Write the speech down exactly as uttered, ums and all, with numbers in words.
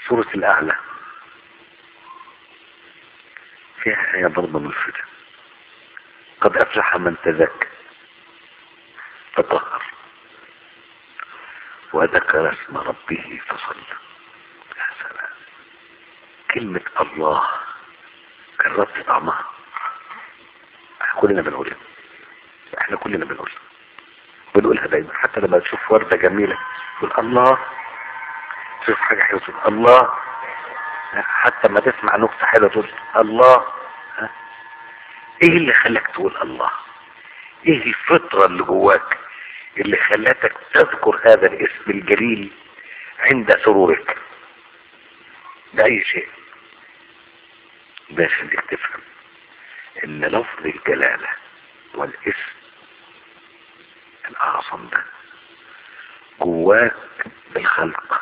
سورة الأعلى فيها آية برضه ملفتة: قد أفلح من تزكى فطهر وذكر اسم ربه فصلى. يا سلام، كلمة الله جربت طعمها؟ احنا كلنا بنقولها، احنا كلنا بنقولها بنقولها دايما، حتى لما تشوف وردة جميلة تقول الله، تشوف حاجة حلوة تقول الله، حتى ما تسمع نكتة حلوة تقول الله. ها؟ ايه اللي خلاك تقول الله؟ ايه الفطرة اللي جواك اللي خلاتك تذكر هذا الاسم الجليل عند سرورك بأي شيء؟ ده عشان تفهم ان لفظ الجلالة والاسم الأعظم ده جواك بالخلق،